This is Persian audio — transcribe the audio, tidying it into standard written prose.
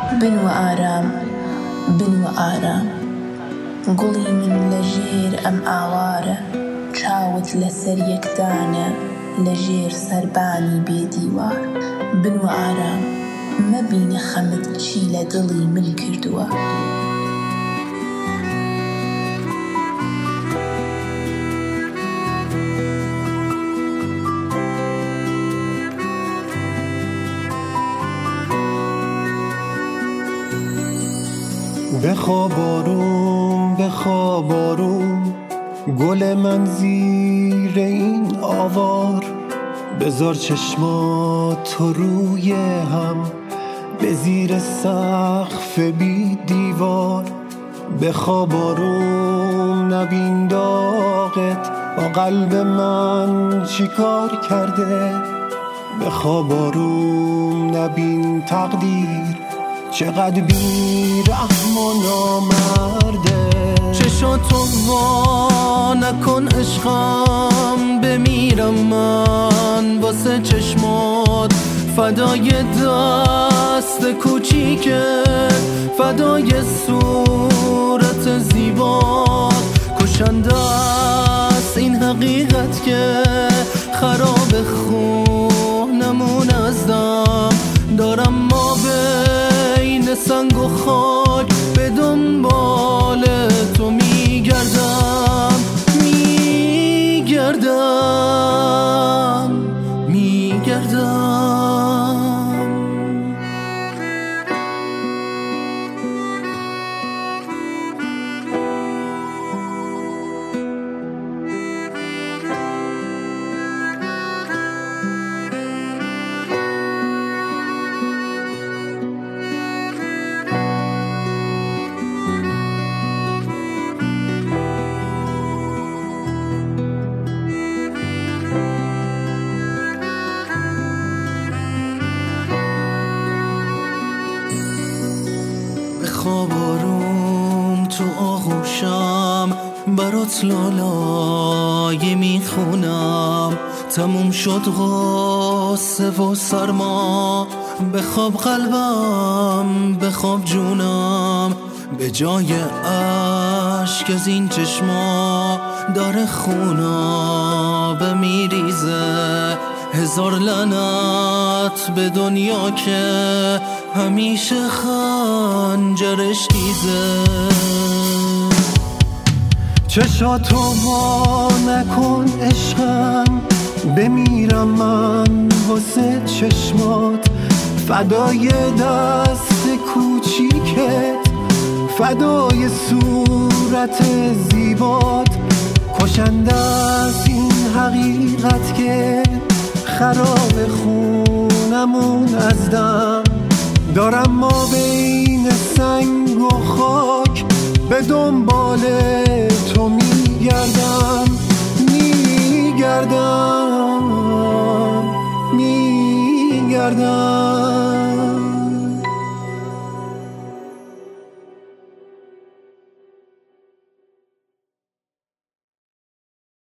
بنوە ئارام بنوە ئارام گوڵی من لە ژێر ئەم ئاوارە چاوت لەسەر یەکدانە لە ژێر سەربانی بێدیوار بنوە ئارام مەبینە خەمت چی لە دڵی من کردووە بخواب آروم بخواب آروم گل من زیر این آوار بذار چشمات روی هم به زیر سقف بی دیوار بخواب آروم نبین داغت با قلب من چی کار کرده بخواب آروم نبین تقدیر چقدر بی رحم و نامرده چشاتو وا نکن عشقم بمیرم من واسه چشمات فدای دست کوچیکه فدای صورت زیبات کشنده است این حقیقت که خراب خونمون از دم دارم ما بین سنگ و خاک به دنبال تو میگردم بخواب آروم تو آغوشم برات لالای میخونم تموم شد غصه و سرما بخواب قلبم بخواب جونم به جای عشق از این چشما داره خوناب میریزه هزار لعنت به دنیا که همیشه خنجرش تیزه چشاتو وا نکن عشقم بمیرم من واسه چشمات فدای دست کوچیکت فدای صورت زیبات کشنده است این حقیقت که خراب خونمون از دم دارم ما بین سنگ و خاک به دنبال تو میگردم میگردم